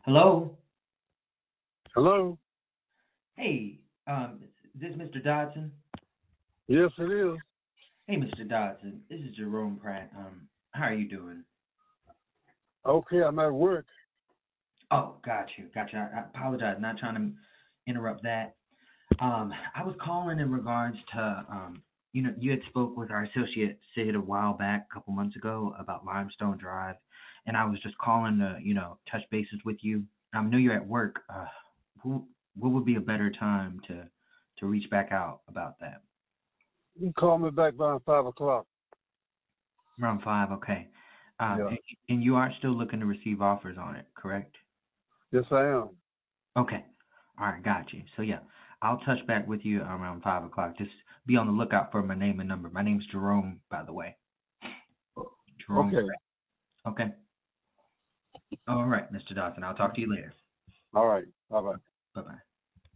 Hello. Hello? Hey, is this Mr. Dodson? Yes, it is. Hey, Mr. Dodson. This is Jerome Pratt. How are you doing? Okay, I'm at work. Oh, got you. Got you. I apologize. Not trying to interrupt that. I was calling in regards to, you had spoke with our associate Sid a while back, a couple months ago, about Limestone Drive, and I was just calling to, touch bases with you. I know you're at work. What would be a better time to reach back out about that? You can call me back by 5 o'clock. Around five, okay. Yeah. And you are still looking to receive offers on it, correct? Yes, I am. Okay. All right, got you. So yeah, I'll touch back with you around 5 o'clock. Just be on the lookout for my name and number. My name's Jerome, by the way. Jerome. Okay. Okay. All right, Mr. Dawson. I'll talk to you later. All right. Bye-bye.